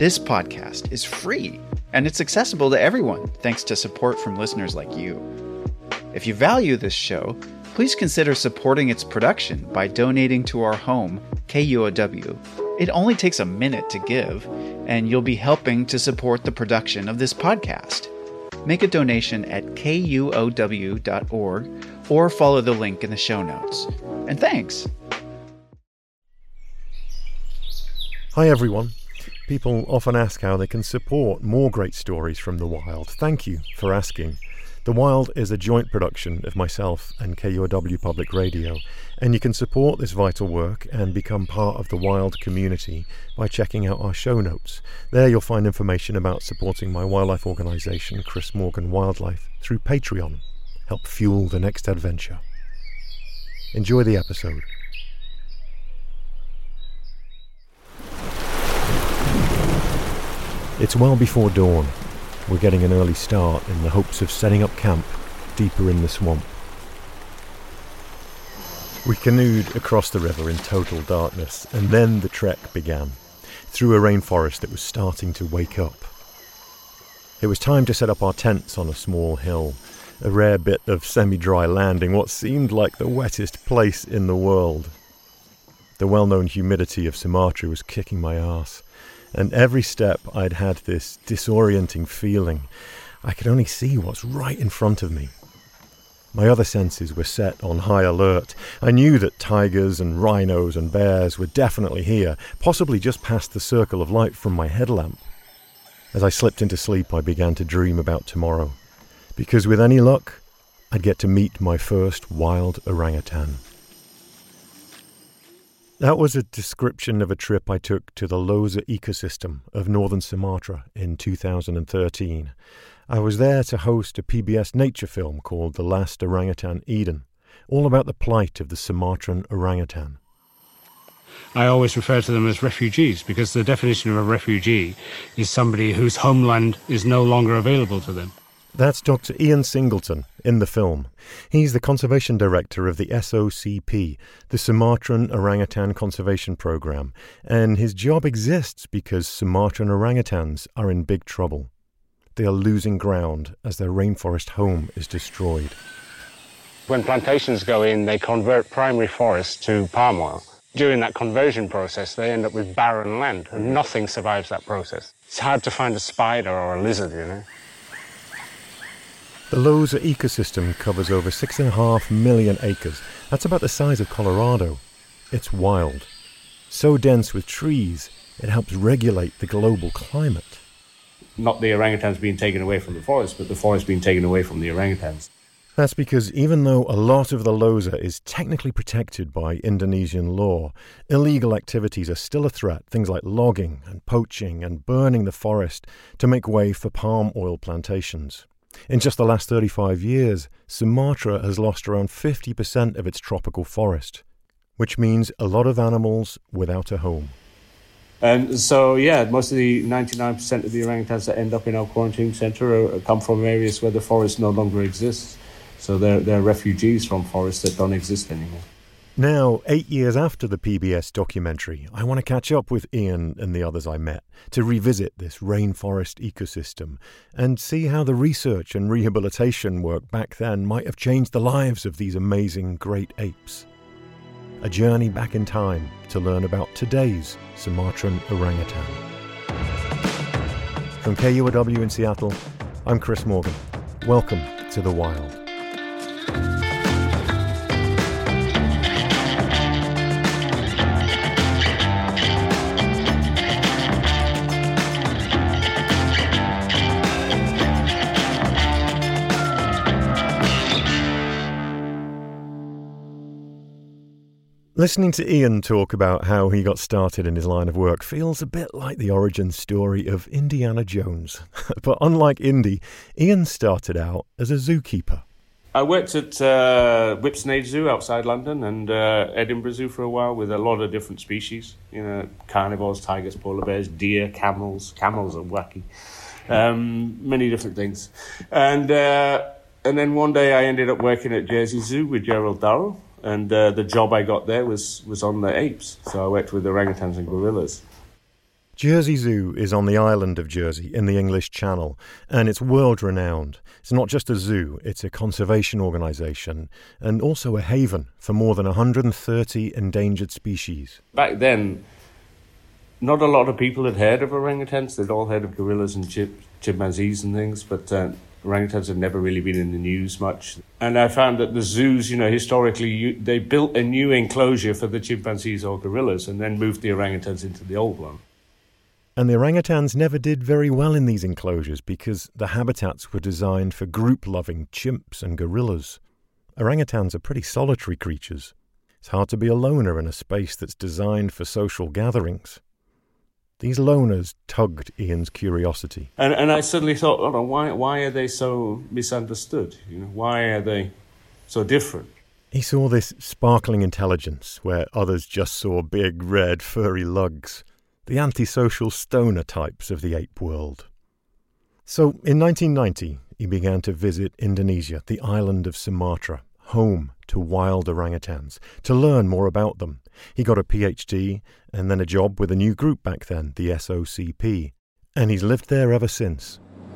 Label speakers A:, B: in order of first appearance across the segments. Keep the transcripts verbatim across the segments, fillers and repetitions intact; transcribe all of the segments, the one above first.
A: This podcast is free, and it's accessible to everyone thanks to support from listeners like you. If you value this show, please consider supporting its production by donating to our home, K U O W. It only takes a minute to give, and you'll be helping to support the production of this podcast. Make a donation at K U O W dot org or follow the link in the show notes. And thanks!
B: Hi everyone. People often ask how they can support more great stories from the wild. Thank you for asking. The Wild is a joint production of myself and K U O W Public Radio, and you can support this vital work and become part of the Wild community by checking out our show notes. There you'll find information about supporting my wildlife organisation, Chris Morgan Wildlife, through Patreon. Help fuel the next adventure. Enjoy the episode. It's well before dawn. We're getting an early start in the hopes of setting up camp deeper in the swamp. We canoed across the river in total darkness, and then the trek began, through a rainforest that was starting to wake up. It was time to set up our tents on a small hill, a rare bit of semi-dry land in what seemed like the wettest place in the world. The well-known humidity of Sumatra was kicking my arse, and every step I'd had this disorienting feeling. I could only see what's right in front of me. My other senses were set on high alert. I knew that tigers and rhinos and bears were definitely here, possibly just past the circle of light from my headlamp. As I slipped into sleep, I began to dream about tomorrow, because with any luck, I'd get to meet my first wild orangutan. That was a description of a trip I took to the Leuser ecosystem of northern Sumatra in two thousand thirteen. I was there to host a P B S nature film called The Last Orangutan Eden, all about the plight of the Sumatran orangutan.
C: I always refer to them as refugees because the definition of a refugee is somebody whose homeland is no longer available to them.
B: That's Doctor Ian Singleton in the film. He's the conservation director of the S O C P, the Sumatran Orangutan Conservation Program, and his job exists because Sumatran orangutans are in big trouble. They are losing ground as their rainforest home is destroyed.
C: When plantations go in, they convert primary forest to palm oil. During that conversion process, they end up with barren land, and nothing survives that process. It's hard to find a spider or a lizard, you know.
B: The Leuser ecosystem covers over six and a half million acres. That's about the size of Colorado. It's wild. So dense with trees, it helps regulate the global climate.
C: Not the orangutans being taken away from the forest, but the forest being taken away from the orangutans.
B: That's because even though a lot of the Leuser is technically protected by Indonesian law, illegal activities are still a threat, things like logging and poaching and burning the forest to make way for palm oil plantations. In just the last thirty-five years, Sumatra has lost around fifty percent of its tropical forest, which means a lot of animals without a home.
C: And so, yeah, most of the ninety-nine percent of the orangutans that end up in our quarantine centre come from areas where the forest no longer exists. So they're, they're refugees from forests that don't exist anymore.
B: Now, eight years after the P B S documentary, I want to catch up with Ian and the others I met to revisit this rainforest ecosystem and see how the research and rehabilitation work back then might have changed the lives of these amazing great apes. A journey back in time to learn about today's Sumatran orangutan. From K U O W in Seattle, I'm Chris Morgan. Welcome to The Wild. Listening to Ian talk about how he got started in his line of work feels a bit like the origin story of Indiana Jones. But unlike Indy, Ian started out as a zookeeper.
C: I worked at uh, Whipsnade Zoo outside London and uh, Edinburgh Zoo for a while with a lot of different species. You know, carnivores, tigers, polar bears, deer, camels. Camels are wacky. Um, many different things. And uh, and then one day I ended up working at Jersey Zoo with Gerald Darrow. And uh, the job I got there was, was on the apes. So I worked with orangutans and gorillas.
B: Jersey Zoo is on the island of Jersey in the English Channel, and it's world-renowned. It's not just a zoo, it's a conservation organisation, and also a haven for more than one hundred thirty endangered species.
C: Back then, not a lot of people had heard of orangutans. They'd all heard of gorillas and chip, chimpanzees and things, but uh, orangutans had never really been in the news much. And I found that the zoos, you know, historically, you, they built a new enclosure for the chimpanzees or gorillas and then moved the orangutans into the old one.
B: And the orangutans never did very well in these enclosures because the habitats were designed for group-loving chimps and gorillas. Orangutans are pretty solitary creatures. It's hard to be a loner in a space that's designed for social gatherings. These loners tugged Ian's curiosity.
C: And and I suddenly thought, oh, why why are they so misunderstood? You know, why are they so different?
B: He saw this sparkling intelligence where others just saw big, red, furry lugs. The antisocial stoner types of the ape world. So, in nineteen ninety, he began to visit Indonesia, the island of Sumatra, home to wild orangutans, to learn more about them. He got a PhD and then a job with a new group back then, the S O C P, and he's lived there ever since.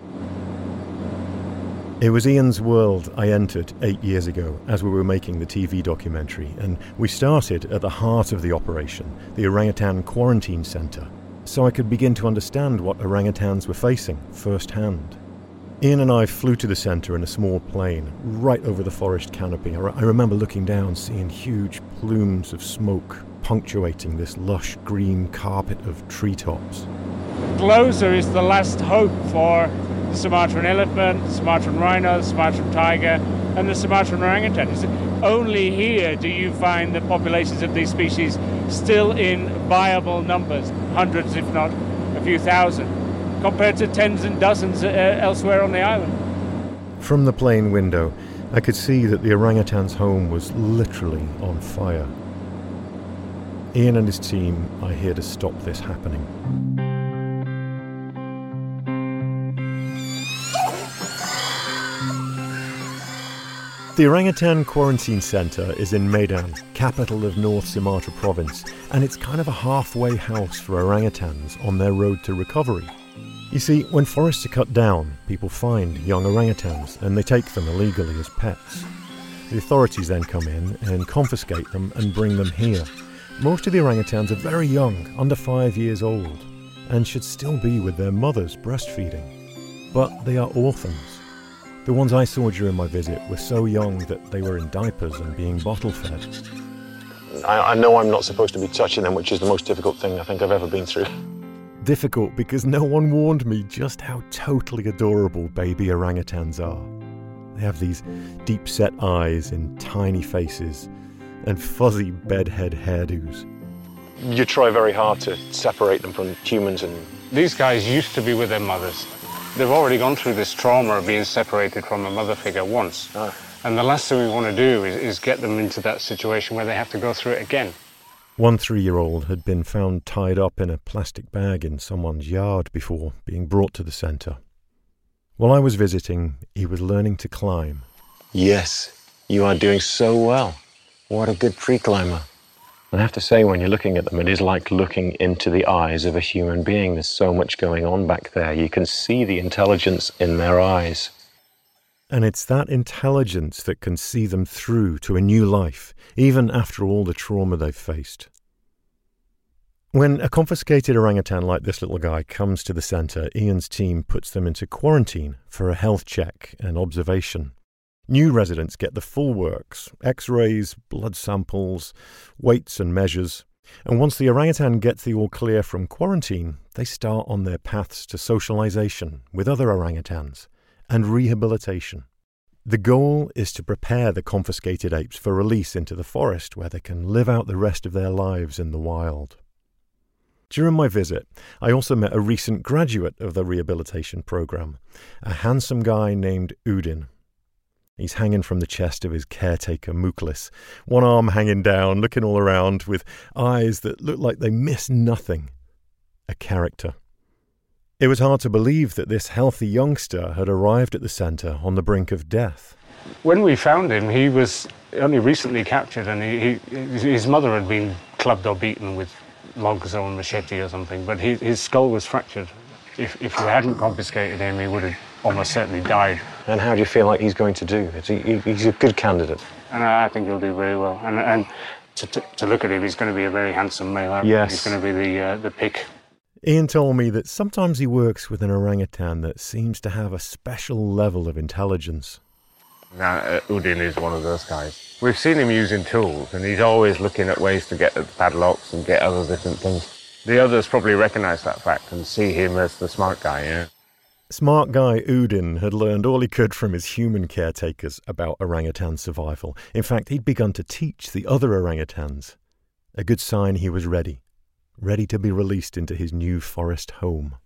B: It was Ian's world I entered eight years ago as we were making the T V documentary, and we started at the heart of the operation, the Orangutan Quarantine Centre, so I could begin to understand what orangutans were facing firsthand. Ian and I flew to the centre in a small plane, right over the forest canopy. I remember looking down, seeing huge plumes of smoke punctuating this lush green carpet of treetops.
D: Closer is the last hope for the Sumatran elephant, Sumatran rhino, Sumatran tiger, and the Sumatran orangutan. It's only here do you find the populations of these species still in viable numbers, hundreds if not a few thousand, compared to tens and dozens uh, elsewhere on the island.
B: From the plane window, I could see that the orangutan's home was literally on fire. Ian and his team are here to stop this happening. The Orangutan Quarantine Centre is in Medan, capital of North Sumatra province, and it's kind of a halfway house for orangutans on their road to recovery. You see, when forests are cut down, people find young orangutans and they take them illegally as pets. The authorities then come in and confiscate them and bring them here. Most of the orangutans are very young, under five years old, and should still be with their mothers breastfeeding. But they are orphans. The ones I saw during my visit were so young that they were in diapers and being bottle-fed.
E: I, I know I'm not supposed to be touching them, which is the most difficult thing I think I've ever been through.
B: Difficult because no one warned me just how totally adorable baby orangutans are. They have these deep-set eyes and tiny faces and fuzzy bedhead hairdos.
E: You try very hard to separate them from humans. And
F: these guys used to be with their mothers. They've already gone through this trauma of being separated from a mother figure once. Oh. And the last thing we want to do is, is get them into that situation where they have to go through it again.
B: One three-year-old had been found tied up in a plastic bag in someone's yard before being brought to the centre. While I was visiting, he was learning to climb.
E: Yes, you are doing so well. What a good tree climber. I have to say, when you're looking at them, it is like looking into the eyes of a human being. There's so much going on back there. You can see the intelligence in their eyes.
B: And it's that intelligence that can see them through to a new life, even after all the trauma they've faced. When a confiscated orangutan like this little guy comes to the centre, Ian's team puts them into quarantine for a health check and observation. New residents get the full works, x-rays, blood samples, weights and measures. And once the orangutan gets the all clear from quarantine, they start on their paths to socialisation with other orangutans and rehabilitation. The goal is to prepare the confiscated apes for release into the forest where they can live out the rest of their lives in the wild. During my visit, I also met a recent graduate of the rehabilitation programme, a handsome guy named Udin. He's hanging from the chest of his caretaker, Muklis, one arm hanging down, looking all around, with eyes that look like they miss nothing. A character. It was hard to believe that this healthy youngster had arrived at the centre on the brink of death.
F: When we found him, he was only recently captured, and he, he, his mother had been clubbed or beaten with logs or a machete or something, but his, his skull was fractured. If, if you hadn't confiscated him, he would have almost certainly died.
E: And how do you feel like he's going to do? Is he, he's a good candidate.
F: And I think he'll do very well. And, and to, to, to look at him, he's going to be a very handsome male.
E: Yes.
F: He's going to be the, uh, the pick.
B: Ian told me that sometimes he works with an orangutan that seems to have a special level of intelligence.
G: Now, uh, Udin is one of those guys. We've seen him using tools, and he's always looking at ways to get at the padlocks and get other different things. The others probably recognise that fact and see him as the smart guy, yeah?
B: Smart guy Udin had learned all he could from his human caretakers about orangutan survival. In fact, he'd begun to teach the other orangutans. A good sign he was ready. Ready to be released into his new forest home.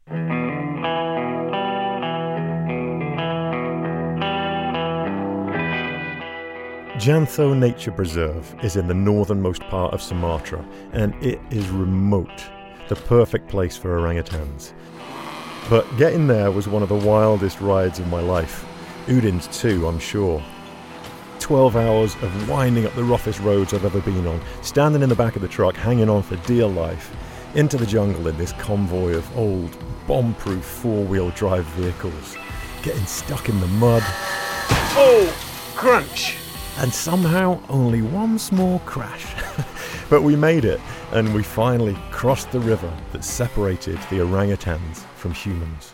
B: Jantho Nature Preserve is in the northernmost part of Sumatra, and it is remote, the perfect place for orangutans. But getting there was one of the wildest rides of my life. Udin's too, I'm sure. Twelve hours of winding up the roughest roads I've ever been on, standing in the back of the truck, hanging on for dear life, into the jungle in this convoy of old, bomb-proof four-wheel drive vehicles, getting stuck in the mud. Oh, crunch! And somehow only one small crash. But we made it, and we finally crossed the river that separated the orangutans from humans.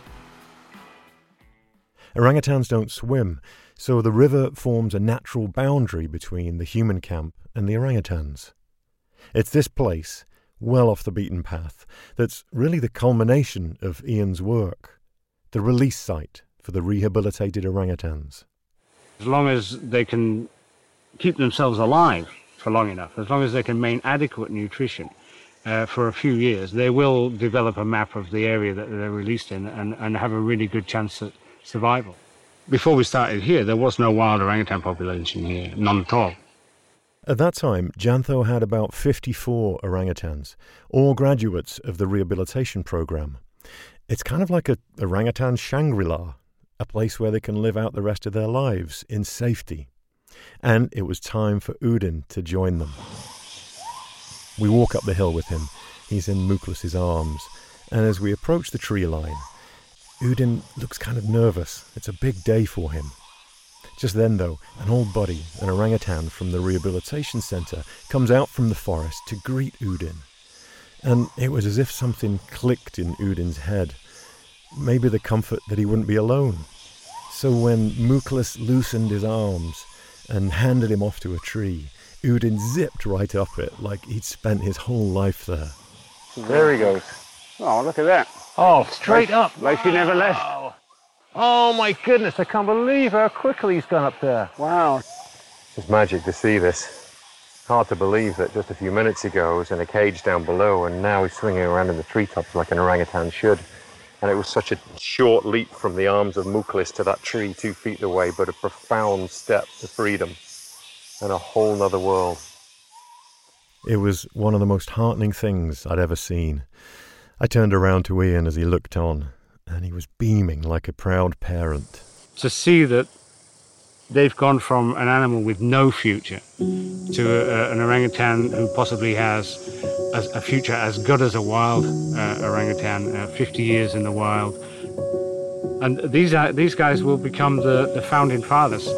B: Orangutans don't swim, so the river forms a natural boundary between the human camp and the orangutans. It's this place, well off the beaten path, that's really the culmination of Ian's work, the release site for the rehabilitated orangutans.
F: As long as they can keep themselves alive for long enough, as long as they can maintain adequate nutrition uh, for a few years, they will develop a map of the area that they're released in and, and have a really good chance at survival. Before we started here, there was no wild orangutan population here, none at all.
B: At that time, Jantho had about fifty-four orangutans, all graduates of the rehabilitation program. It's kind of like a orangutan Shangri-La, a place where they can live out the rest of their lives in safety. And it was time for Udin to join them. We walk up the hill with him. He's in Mukhlis's arms. And as we approach the tree line, Udin looks kind of nervous. It's a big day for him. Just then, though, an old buddy, an orangutan from the rehabilitation centre, comes out from the forest to greet Udin. And it was as if something clicked in Udin's head. Maybe the comfort that he wouldn't be alone. So when Mukhlis loosened his arms and handed him off to a tree, Udin zipped right up it like he'd spent his whole life there.
G: There he goes.
F: Oh, look at that.
G: Oh, straight up.
F: Like he never left.
G: Oh, my goodness, I can't believe how quickly he's gone up there.
F: Wow.
E: It's magic to see this. Hard to believe that just a few minutes ago he was in a cage down below and now he's swinging around in the treetops like an orangutan should. And it was such a short leap from the arms of Mukhlis to that tree two feet away, but a profound step to freedom and a whole nother world.
B: It was one of the most heartening things I'd ever seen. I turned around to Ian as he looked on, and he was beaming like a proud parent.
F: To see that they've gone from an animal with no future to a, an orangutan who possibly has a, a future as good as a wild uh, orangutan, uh, fifty years in the wild. And these are, these guys will become the, the founding fathers.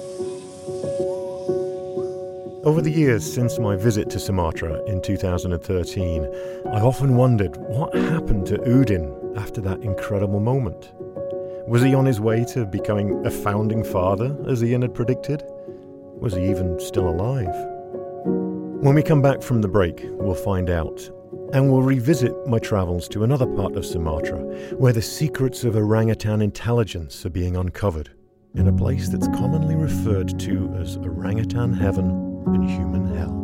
B: Over the years since my visit to Sumatra in two thousand thirteen, I often wondered what happened to Udin after that incredible moment. Was he on his way to becoming a founding father, as Ian had predicted? Was he even still alive? When we come back from the break, we'll find out. And we'll revisit my travels to another part of Sumatra, where the secrets of orangutan intelligence are being uncovered, in a place that's commonly referred to as orangutan heaven and human hell.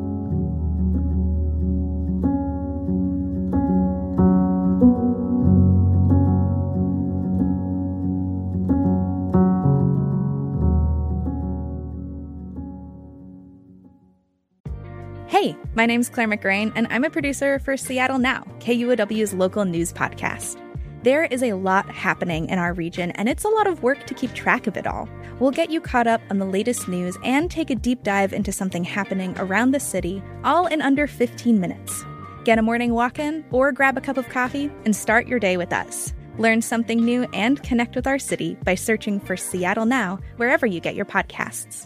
H: Hey, my name's Claire McGrain, and I'm a producer for Seattle Now, K U O W's local news podcast. There is a lot happening in our region, and it's a lot of work to keep track of it all. We'll get you caught up on the latest news and take a deep dive into something happening around the city, all in under fifteen minutes. Get a morning walk in or grab a cup of coffee and start your day with us. Learn something new and connect with our city by searching for Seattle Now wherever you get your podcasts.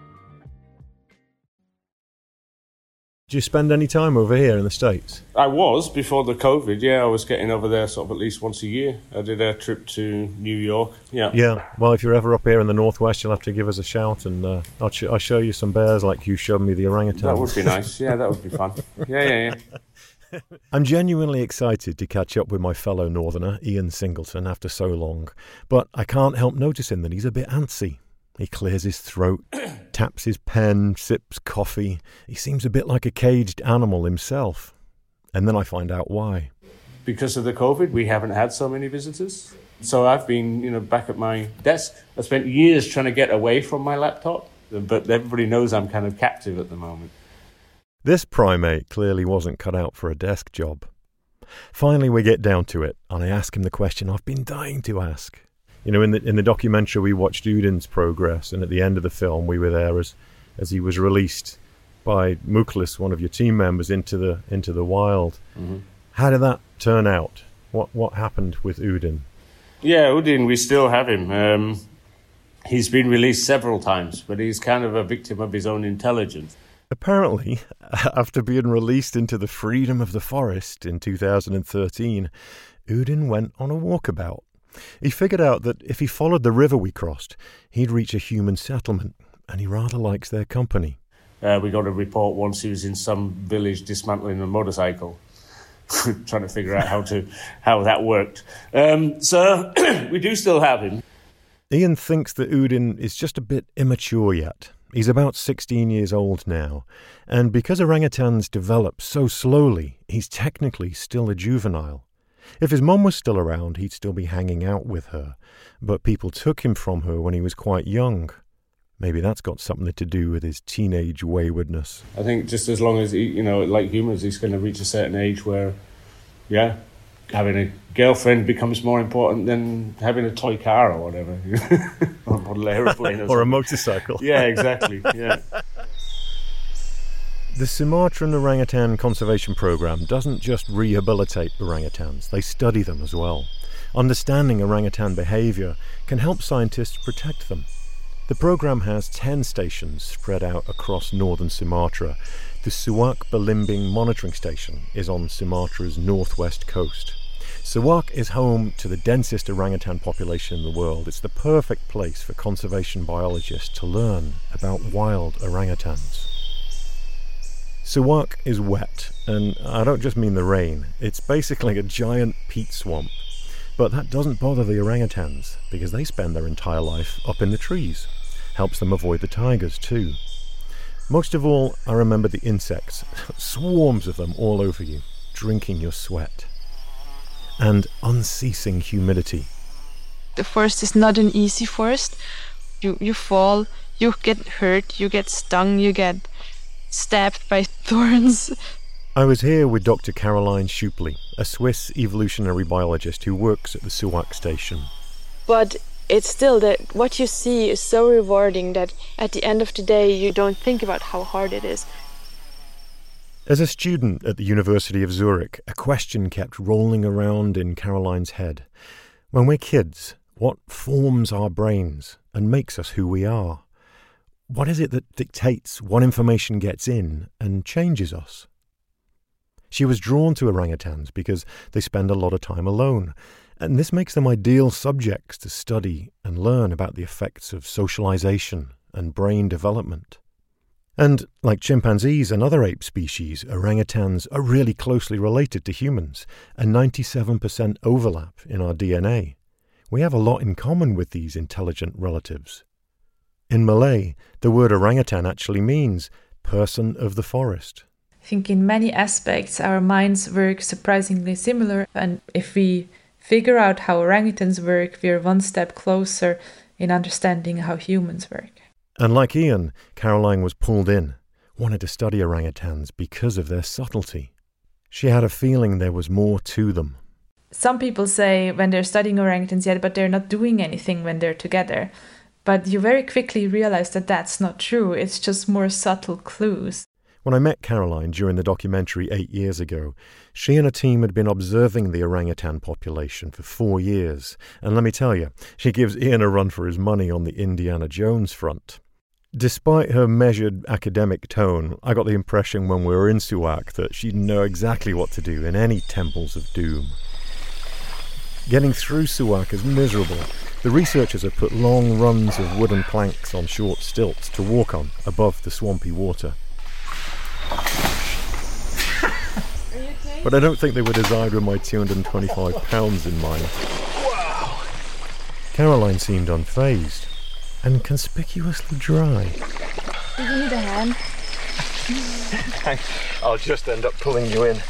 B: Do you spend any time over here in the States?
C: I was before the COVID, yeah. I was getting over there sort of at least once a year. I did a trip to New York, yeah.
B: Yeah, well, if you're ever up here in the Northwest, you'll have to give us a shout and uh, I'll, sh- I'll show you some bears like you showed me the orangutan.
C: That would be nice, yeah, that would be fun. Yeah, yeah, yeah.
B: I'm genuinely excited to catch up with my fellow Northerner, Ian Singleton, after so long, but I can't help noticing that he's a bit antsy. He clears his throat, taps his pen, sips coffee. He seems a bit like a caged animal himself. And then I find out why.
C: Because of the COVID, we haven't had so many visitors. So I've been, you know, back at my desk. I spent years trying to get away from my laptop, but everybody knows I'm kind of captive at the moment.
B: This primate clearly wasn't cut out for a desk job. Finally, we get down to it, and I ask him the question I've been dying to ask. You know, in the in the documentary, we watched Udin's progress, and at the end of the film, we were there as as he was released by Muklis, one of your team members, into the into the wild. Mm-hmm. How did that turn out? What what happened with Udin?
C: Yeah, Udin, we still have him. Um, he's been released several times, but he's kind of a victim of his own intelligence.
B: Apparently, after being released into the freedom of the forest in two thousand thirteen, Udin went on a walkabout. He figured out that if he followed the river we crossed, he'd reach a human settlement, and he rather likes their company.
C: Uh, we got a report once he was in some village dismantling a motorcycle, trying to figure out how to how that worked. Um, so we do still have him.
B: Ian thinks that Udin is just a bit immature yet. He's about sixteen years old now, and because orangutans develop so slowly, he's technically still a juvenile. If his mum was still around, he'd still be hanging out with her, but people took him from her when he was quite young. Maybe that's got something to do with his teenage waywardness.
C: I think just as long as, he, you know, like humans, he's going to reach a certain age where, yeah, having a girlfriend becomes more important than having a toy car or whatever. Or a model aeroplane. Or,
B: or a motorcycle.
C: Yeah, exactly, yeah.
B: The Sumatran Orangutan Conservation Program doesn't just rehabilitate orangutans, they study them as well. Understanding orangutan behavior can help scientists protect them. The program has ten stations spread out across northern Sumatra. The Suak Belimbing Monitoring Station is on Sumatra's northwest coast. Suak is home to the densest orangutan population in the world. It's the perfect place for conservation biologists to learn about wild orangutans. Suak is wet, and I don't just mean the rain. It's basically a giant peat swamp. But that doesn't bother the orangutans, because they spend their entire life up in the trees. Helps them avoid the tigers too. Most of all, I remember the insects, swarms of them all over you, drinking your sweat. And unceasing humidity.
I: The forest is not an easy forest. You, you fall, you get hurt, you get stung, you get stabbed by thorns.
B: I was here with Doctor Caroline Schupley, a Swiss evolutionary biologist who works at the Suak station.
I: But it's still that what you see is so rewarding that at the end of the day you don't think about how hard it is.
B: As a student at the University of Zurich, a question kept rolling around in Caroline's head. When we're kids, what forms our brains and makes us who we are? What is it that dictates what information gets in and changes us? She was drawn to orangutans because they spend a lot of time alone, and this makes them ideal subjects to study and learn about the effects of socialization and brain development. And like chimpanzees and other ape species, orangutans are really closely related to humans, and ninety-seven percent overlap in our D N A. We have a lot in common with these intelligent relatives. In Malay, the word orangutan actually means person of the forest.
J: I think in many aspects our minds work surprisingly similar, and if we figure out how orangutans work, we're one step closer in understanding how humans work.
B: And like Ian, Caroline was pulled in, wanted to study orangutans because of their subtlety. She had a feeling there was more to them.
J: Some people say when they're studying orangutans, yeah, but they're not doing anything when they're together. But you very quickly realize that that's not true. It's just more subtle clues.
B: When I met Caroline during the documentary eight years ago, she and a team had been observing the orangutan population for four years. And let me tell you, she gives Ian a run for his money on the Indiana Jones front. Despite her measured academic tone, I got the impression when we were in Suak that she'd know exactly what to do in any temples of doom. Getting through Suak is miserable. The researchers have put long runs of wooden planks on short stilts to walk on above the swampy water. But I don't think they were designed with my two hundred twenty-five pounds in mind. Wow. Caroline seemed unfazed and conspicuously dry.
I: Do you need a hand?
E: I'll just end up pulling you in.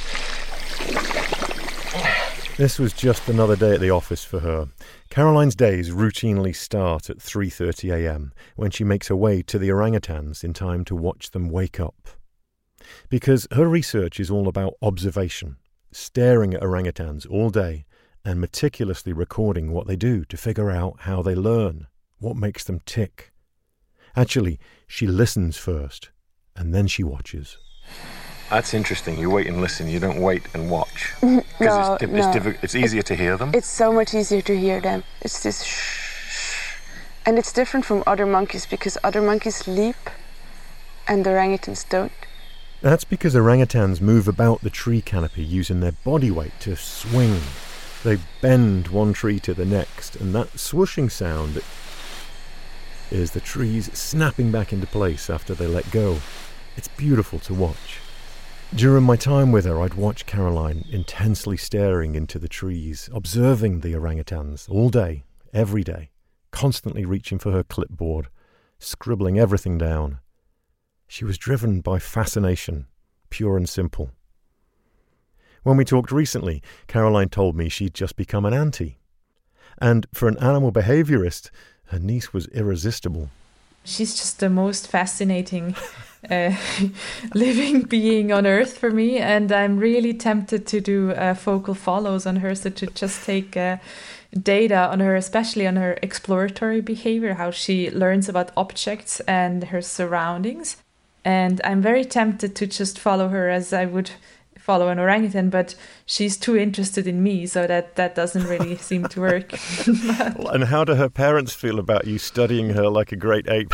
B: This was just another day at the office for her. Caroline's days routinely start at three thirty a.m. when she makes her way to the orangutans in time to watch them wake up. Because her research is all about observation, staring at orangutans all day and meticulously recording what they do to figure out how they learn, what makes them tick. Actually, she listens first, and then she watches.
E: That's interesting. You wait and listen. You don't wait and watch.
K: No,
E: Because it's,
K: no.
E: it's, diffi- it's easier to hear them.
K: It's so much easier to hear them. It's this shh, shh. And it's different from other monkeys because other monkeys leap and the orangutans don't.
B: That's because orangutans move about the tree canopy using their body weight to swing. They bend one tree to the next, and that swooshing sound is the trees snapping back into place after they let go. It's beautiful to watch. During my time with her, I'd watch Caroline intensely staring into the trees, observing the orangutans all day, every day, constantly reaching for her clipboard, scribbling everything down. She was driven by fascination, pure and simple. When we talked recently, Caroline told me she'd just become an auntie. And for an animal behaviourist, her niece was irresistible.
J: She's just the most fascinating uh, living being on Earth for me, and I'm really tempted to do uh, focal follows on her, so to just take uh, data on her, especially on her exploratory behavior, how she learns about objects and her surroundings. And I'm very tempted to just follow her as I would follow an orangutan, but she's too interested in me, so that, that doesn't really seem to work.
B: And how do her parents feel about you studying her like a great ape?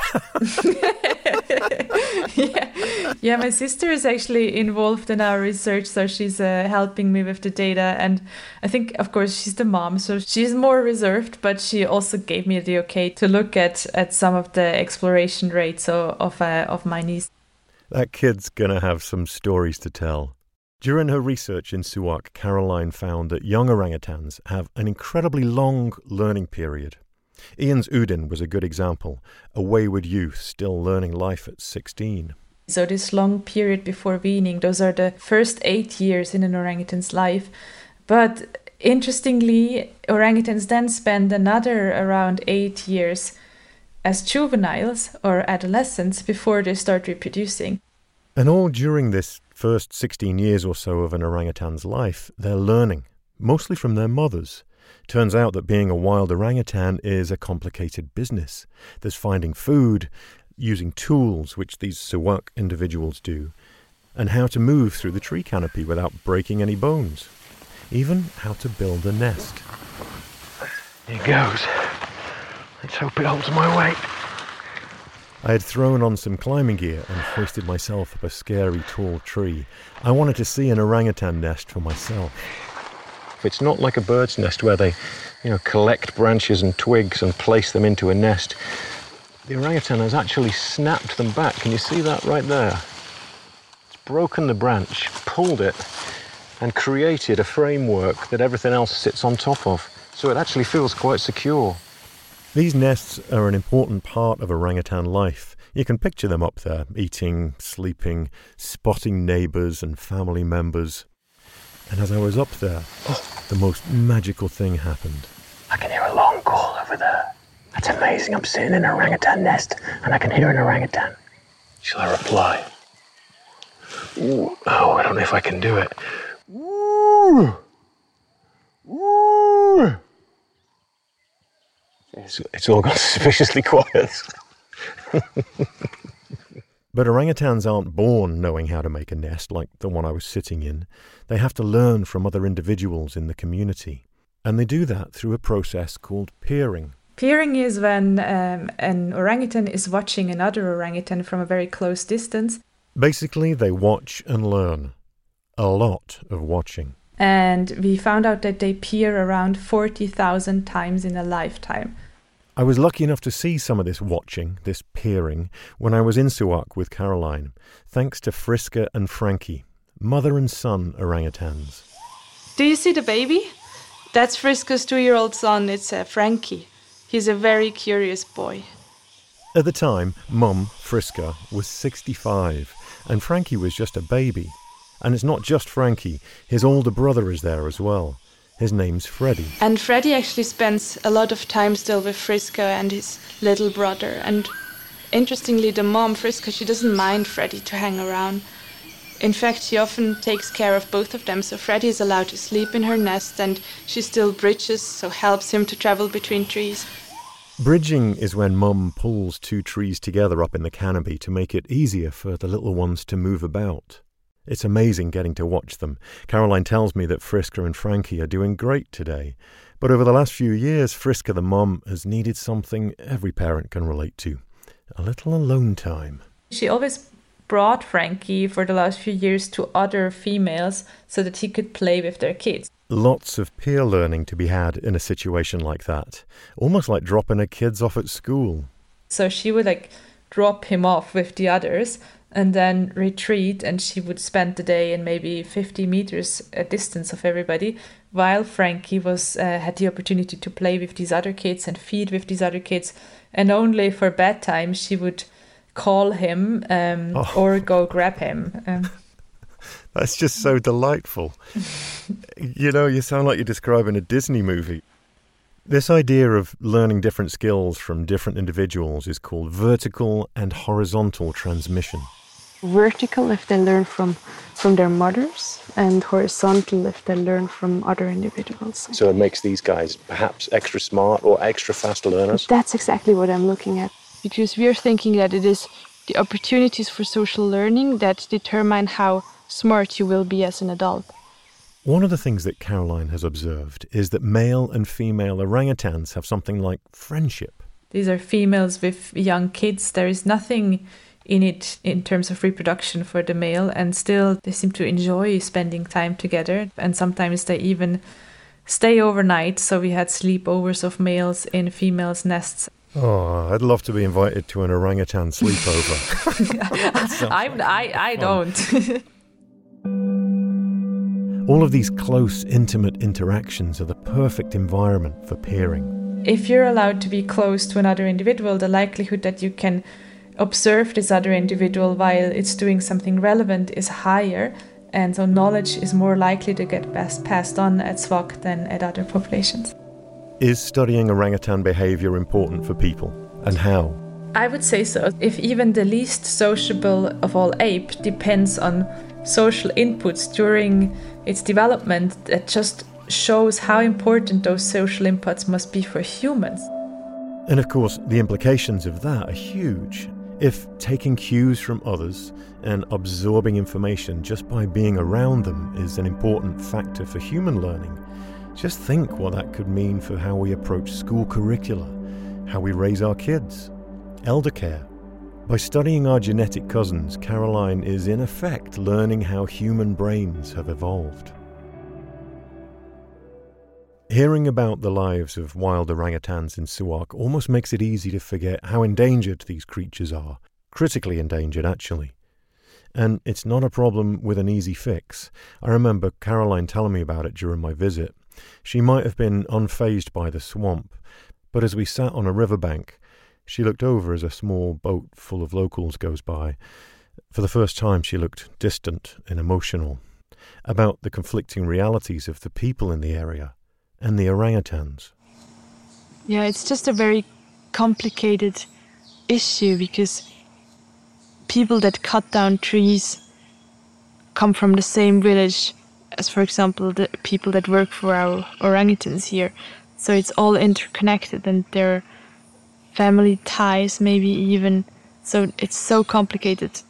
J: yeah. yeah, my sister is actually involved in our research, so she's uh, helping me with the data. And I think, of course, she's the mom, so she's more reserved, but she also gave me the okay to look at, at some of the exploration rates of, of, uh, of my niece.
B: That kid's going to have some stories to tell. During her research in Suak, Caroline found that young orangutans have an incredibly long learning period. Ian's Udin was a good example, a wayward youth still learning life at sixteen.
J: So this long period before weaning, those are the first eight years in an orangutan's life. But interestingly, orangutans then spend another around eight years as juveniles or adolescents before they start reproducing.
B: And all during this first sixteen years or so of an orangutan's life, they're learning, mostly from their mothers. Turns out that being a wild orangutan is a complicated business. There's finding food, using tools, which these Suak individuals do, and how to move through the tree canopy without breaking any bones. Even how to build a nest.
E: Here goes. Let's hope it holds my weight.
B: I had thrown on some climbing gear and hoisted myself up a scary tall tree. I wanted to see an orangutan nest for myself.
E: It's not like a bird's nest where they, you know, collect branches and twigs and place them into a nest. The orangutan has actually snapped them back. Can you see that right there? It's broken the branch, pulled it, and created a framework that everything else sits on top of. So it actually feels quite secure.
B: These nests are an important part of orangutan life. You can picture them up there, eating, sleeping, spotting neighbours and family members. And as I was up there, oh, the most magical thing happened.
E: I can hear a long call over there. That's amazing. I'm sitting in an orangutan nest and I can hear an orangutan. Shall I reply? Ooh, oh, I don't know if I can do it. Ooh. Ooh. It's, it's all gone suspiciously quiet.
B: But orangutans aren't born knowing how to make a nest like the one I was sitting in. They have to learn from other individuals in the community. And they do that through a process called peering.
J: Peering is when um, an orangutan is watching another orangutan from a very close distance.
B: Basically, they watch and learn. A lot of watching.
J: And we found out that they peer around forty thousand times in a lifetime.
B: I was lucky enough to see some of this watching, this peering, when I was in Suak with Caroline, thanks to Friska and Frankie, mother and son orangutans.
I: Do you see the baby? That's Friska's two-year-old son. It's uh, Frankie. He's a very curious boy.
B: At the time, Mum, Friska, was sixty-five, and Frankie was just a baby. And it's not just Frankie, his older brother is there as well. His name's Freddie.
I: And Freddie actually spends a lot of time still with Friska and his little brother. And interestingly, the mom, Friska, she doesn't mind Freddie to hang around. In fact, she often takes care of both of them, so Freddie is allowed to sleep in her nest and she still bridges, so helps him to travel between trees.
B: Bridging is when Mum pulls two trees together up in the canopy to make it easier for the little ones to move about. It's amazing getting to watch them. Caroline tells me that Friska and Frankie are doing great today. But over the last few years, Friska the mom has needed something every parent can relate to. A little alone time.
J: She always brought Frankie for the last few years to other females so that he could play with their kids.
B: Lots of peer learning to be had in a situation like that. Almost like dropping her kids off at school.
J: So she would like drop him off with the others and then retreat, and she would spend the day in maybe fifty meters a distance of everybody, while Frankie was uh, had the opportunity to play with these other kids and feed with these other kids, and only for bedtime she would call him um, oh. or go grab him. Um,
B: That's just so delightful. You know, you sound like you're describing a Disney movie. This idea of learning different skills from different individuals is called vertical and horizontal transmission.
K: Vertical if they learn from, from their mothers, and horizontal if they learn from other individuals.
E: So it makes these guys perhaps extra smart or extra fast learners?
K: That's exactly what I'm looking at.
I: Because we are thinking that it is the opportunities for social learning that determine how smart you will be as an adult.
B: One of the things that Caroline has observed is that male and female orangutans have something like friendship.
J: These are females with young kids. There is nothing in it in terms of reproduction for the male, and still they seem to enjoy spending time together, and sometimes they even stay overnight. So we had sleepovers of males in females' nests.
B: Oh, I'd love to be invited to an orangutan sleepover.
J: I'm, I, I don't.
B: All of these close, intimate interactions are the perfect environment for peering.
J: If you're allowed to be close to another individual, the likelihood that you can observe this other individual while it's doing something relevant is higher, and so knowledge is more likely to get best passed on at S W A C than at other populations.
B: Is studying orangutan behavior important for people, and how?
J: I would say so. If even the least sociable of all ape depends on social inputs during its development, that just shows how important those social inputs must be for humans.
B: And of course, the implications of that are huge. If taking cues from others and absorbing information just by being around them is an important factor for human learning, just think what that could mean for how we approach school curricula, how we raise our kids, elder care. By studying our genetic cousins, Caroline is in effect learning how human brains have evolved. Hearing about the lives of wild orangutans in Suak almost makes it easy to forget how endangered these creatures are. Critically endangered, actually. And it's not a problem with an easy fix. I remember Caroline telling me about it during my visit. She might have been unfazed by the swamp, but as we sat on a riverbank, she looked over as a small boat full of locals goes by. For the first time, she looked distant and emotional about the conflicting realities of the people in the area and the orangutans.
I: Yeah, it's just a very complicated issue because people that cut down trees come from the same village as, for example, the people that work for our orangutans here. So it's all interconnected, and there are family ties maybe even. So it's so complicated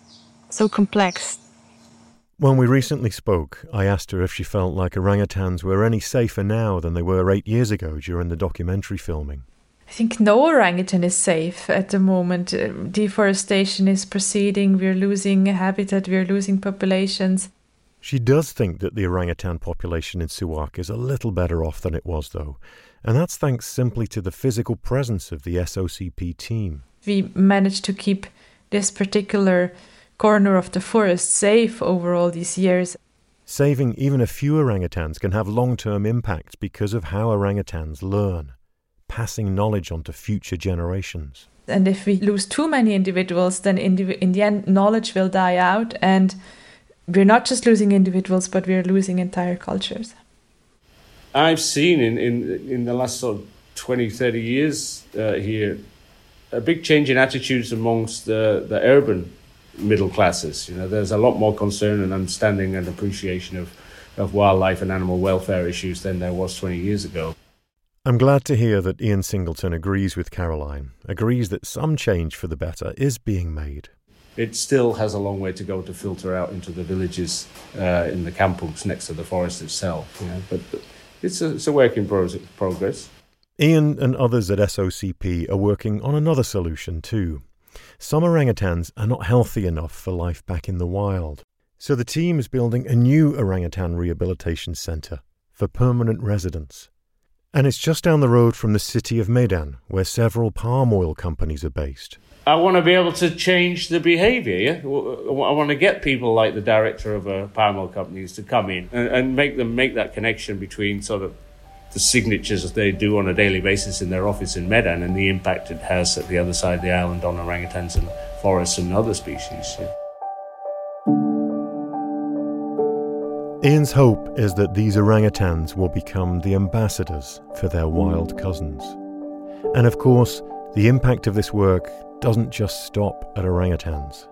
I: so complex.
B: When we recently spoke, I asked her if she felt like orangutans were any safer now than they were eight years ago during the documentary filming.
J: I think no orangutan is safe at the moment. Uh, deforestation is proceeding, we're losing habitat, we're losing populations.
B: She does think that the orangutan population in Suak is a little better off than it was, though, and that's thanks simply to the physical presence of the S O C P team.
J: We managed to keep this particular corner of the forest safe over all these years.
B: Saving even a few orangutans can have long-term impacts because of how orangutans learn, passing knowledge on to future generations.
J: And if we lose too many individuals, then in the, in the end, knowledge will die out, and we're not just losing individuals, but we're losing entire cultures.
C: I've seen in, in, in the last sort of twenty, thirty years uh, here a big change in attitudes amongst the, the urban middle classes. You know, there's a lot more concern and understanding and appreciation of, of wildlife and animal welfare issues than there was twenty years ago.
B: I'm glad to hear that Ian Singleton agrees with Caroline, agrees that some change for the better is being made.
C: It still has a long way to go to filter out into the villages uh, in the kampungs next to the forest itself. You know, but it's a, it's a work in pro- progress.
B: Ian and others at S O C P are working on another solution too. Some orangutans are not healthy enough for life back in the wild. So the team is building a new orangutan rehabilitation centre for permanent residents. And it's just down the road from the city of Medan, where several palm oil companies are based.
C: I want to be able to change the behaviour, yeah? I want to get people like the director of a palm oil companies to come in and, and make them make that connection between sort of the signatures that they do on a daily basis in their office in Medan and the impact it has at the other side of the island on orangutans and forests and other species. Yeah.
B: Ian's hope is that these orangutans will become the ambassadors for their wild cousins. And of course, the impact of this work doesn't just stop at orangutans.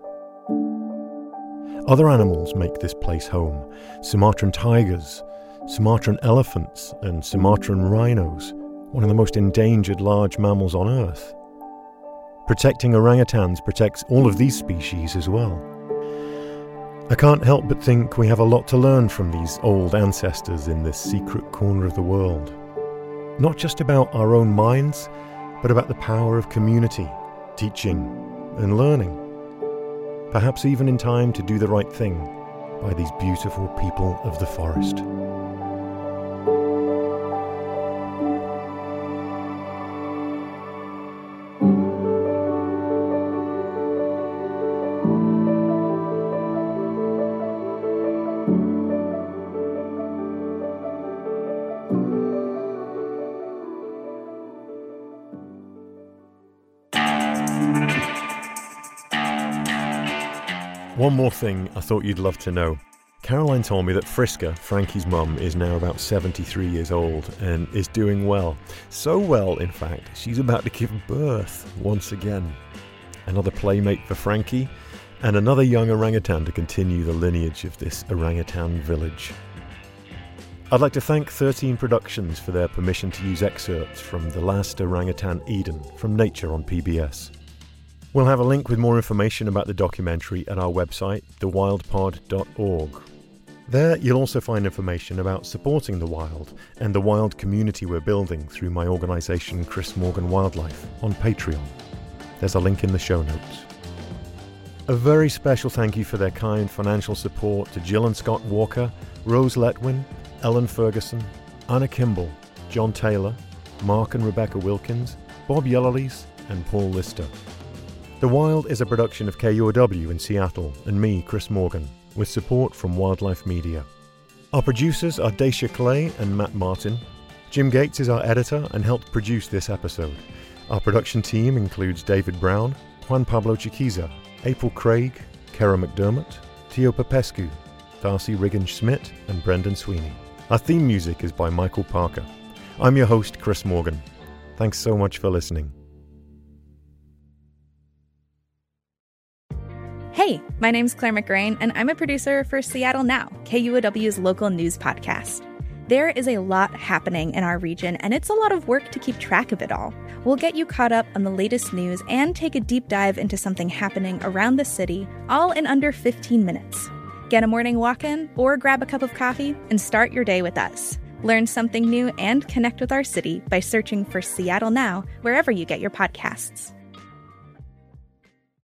B: Other animals make this place home. Sumatran tigers, Sumatran elephants and Sumatran rhinos, one of the most endangered large mammals on Earth. Protecting orangutans protects all of these species as well. I can't help but think we have a lot to learn from these old ancestors in this secret corner of the world. Not just about our own minds, but about the power of community, teaching and learning. Perhaps even in time to do the right thing by these beautiful people of the forest. One more thing I thought you'd love to know. Caroline told me that Friska, Frankie's mum, is now about seventy-three years old and is doing well. So well, in fact, she's about to give birth once again. Another playmate for Frankie and another young orangutan to continue the lineage of this orangutan village. I'd like to thank thirteen Productions for their permission to use excerpts from The Last Orangutan Eden from Nature on P B S. We'll have a link with more information about the documentary at our website, the wild pod dot org. There you'll also find information about supporting the wild and the wild community we're building through my organisation Chris Morgan Wildlife on Patreon. There's a link in the show notes. A very special thank you for their kind financial support to Jill and Scott Walker, Rose Letwin, Ellen Ferguson, Anna Kimball, John Taylor, Mark and Rebecca Wilkins, Bob Yellowlees and Paul Lister. The Wild is a production of K U O W in Seattle and me, Chris Morgan, with support from Wildlife Media. Our producers are Dacia Clay and Matt Martin. Jim Gates is our editor and helped produce this episode. Our production team includes David Brown, Juan Pablo Chiquiza, April Craig, Kara McDermott, Tio Popescu, Darcy Riggins-Schmidt and Brendan Sweeney. Our theme music is by Michael Parker. I'm your host, Chris Morgan. Thanks so much for listening.
H: Hey, my name's Claire McGrain, and I'm a producer for Seattle Now, K U O W's local news podcast. There is a lot happening in our region, and it's a lot of work to keep track of it all. We'll get you caught up on the latest news and take a deep dive into something happening around the city, all in under fifteen minutes. Get a morning walk in or grab a cup of coffee and start your day with us. Learn something new and connect with our city by searching for Seattle Now wherever you get your podcasts.